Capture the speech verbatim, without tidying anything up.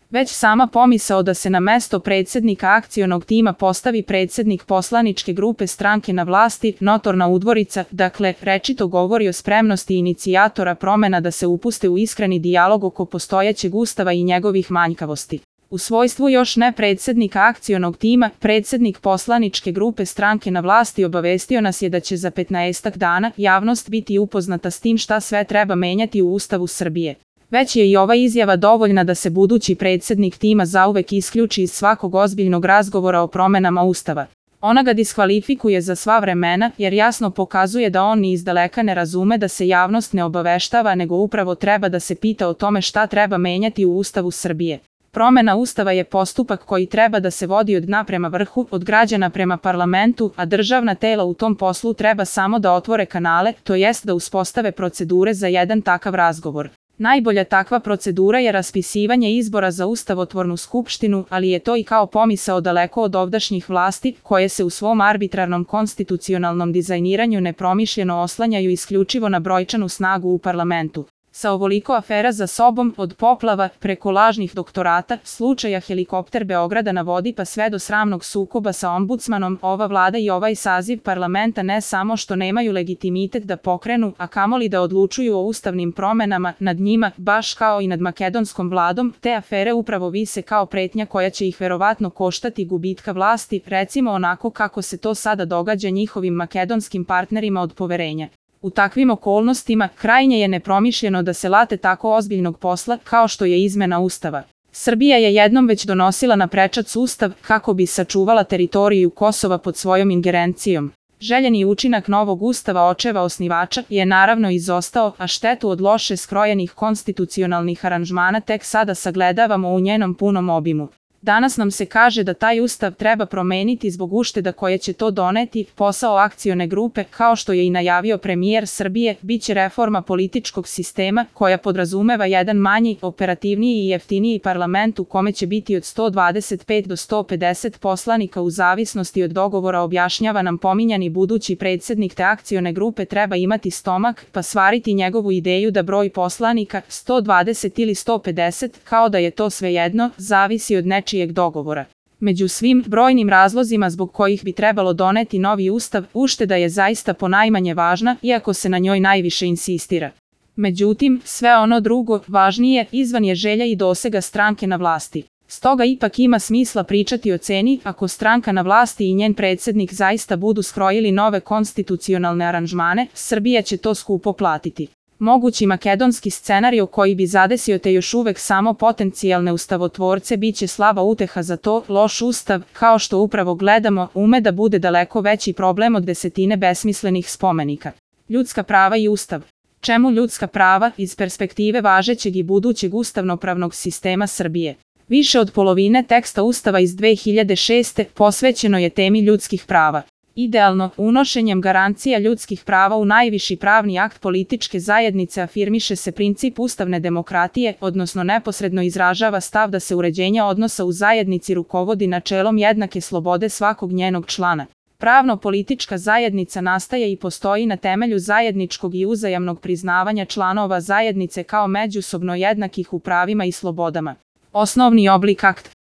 Već sama pomisao da se na mesto predsjednika akcionog tima postavi predsjednik poslaničke grupe stranke na vlasti, notorna udvorica, dakle, rečito govori o spremnosti inicijatora promjena da se upuste u iskreni dijalog oko postojećeg ustava i njegovih manjkavosti. U svojstvu još ne predsjednika akcionog tima, predsjednik poslaničke grupe stranke na vlasti obavestio nas je da će za petnaestak dana javnost biti upoznata s tim šta sve treba menjati u Ustavu Srbije. Već je i ova izjava dovoljna da se budući predsjednik tima zauvek isključi iz svakog ozbiljnog razgovora o promjenama Ustava. Ona ga diskvalifikuje za sva vremena jer jasno pokazuje da on ni izdaleka ne razume da se javnost ne obaveštava nego upravo treba da se pita o tome šta treba menjati u Ustavu Srbije. Promjena Ustava je postupak koji treba da se vodi od dna prema vrhu, od građana prema parlamentu, a državna tela u tom poslu treba samo da otvore kanale, to jest da uspostave procedure za jedan takav razgovor. Najbolja takva procedura je raspisivanje izbora za ustavotvornu skupštinu, ali je to i kao pomisao daleko od ovdašnjih vlasti, koje se u svom arbitrarnom konstitucionalnom dizajniranju nepromišljeno oslanjaju isključivo na brojčanu snagu u parlamentu. Sa ovoliko afera za sobom, od poplava, preko lažnih doktorata, slučaja helikopter Beograda na vodi pa sve do sramnog sukoba sa ombudsmanom, ova vlada i ovaj saziv parlamenta ne samo što nemaju legitimitet da pokrenu, a kamoli da odlučuju o ustavnim promenama, nad njima, baš kao i nad makedonskom vladom, te afere upravo vise kao pretnja koja će ih verovatno koštati gubitka vlasti, recimo onako kako se to sada događa njihovim makedonskim partnerima od poverenja. U takvim okolnostima, krajnje je nepromišljeno da se late tako ozbiljnog posla kao što je izmena Ustava. Srbija je jednom već donosila na prečac Ustav kako bi sačuvala teritoriju Kosova pod svojom ingerencijom. Željeni učinak novog Ustava očeva osnivača je naravno izostao, a štetu od loše skrojenih konstitucionalnih aranžmana tek sada sagledavamo u njenom punom obimu. Danas nam se kaže da taj ustav treba promeniti zbog ušteda koje će to doneti, posao akcione grupe, kao što je i najavio premijer Srbije, bit će reforma političkog sistema koja podrazumeva jedan manji, operativniji i jeftiniji parlament u kome će biti od sto dvadeset pet do sto pedeset poslanika u zavisnosti od dogovora, objašnjava nam pominjani budući predsjednik te akcione grupe treba imati stomak, pa svariti njegovu ideju da broj poslanika, sto dvadeset ili sto pedeset, kao da je to svejedno, zavisi od nečega čijeg dogovora. Među svim brojnim razlozima zbog kojih bi trebalo doneti novi ustav, ušteda je zaista ponajmanje važna, iako se na njoj najviše insistira. Međutim, sve ono drugo, važnije, izvan je želja i dosega stranke na vlasti. Stoga ipak ima smisla pričati o ceni, ako stranka na vlasti i njen predsjednik zaista budu skrojili nove konstitucionalne aranžmane, Srbija će to skupo platiti. Mogući makedonski scenario koji bi zadesio te još uvek samo potencijalne ustavotvorce biće slaba uteha za to, loš ustav, kao što upravo gledamo, ume da bude daleko veći problem od desetine besmislenih spomenika. Ljudska prava i ustav. Čemu ljudska prava iz perspektive važećeg i budućeg ustavnopravnog sistema Srbije? Više od polovine teksta Ustava iz dve hiljade šeste. posvećeno je temi ljudskih prava. Idealno, unošenjem garancija ljudskih prava u najviši pravni akt političke zajednice afirmiše se princip ustavne demokratije, odnosno neposredno izražava stav da se uređenje odnosa u zajednici rukovodi načelom jednake slobode svakog njenog člana. Pravno-politička zajednica nastaje i postoji na temelju zajedničkog i uzajamnog priznavanja članova zajednice kao međusobno jednakih u pravima i slobodama. Osnovni oblik akt.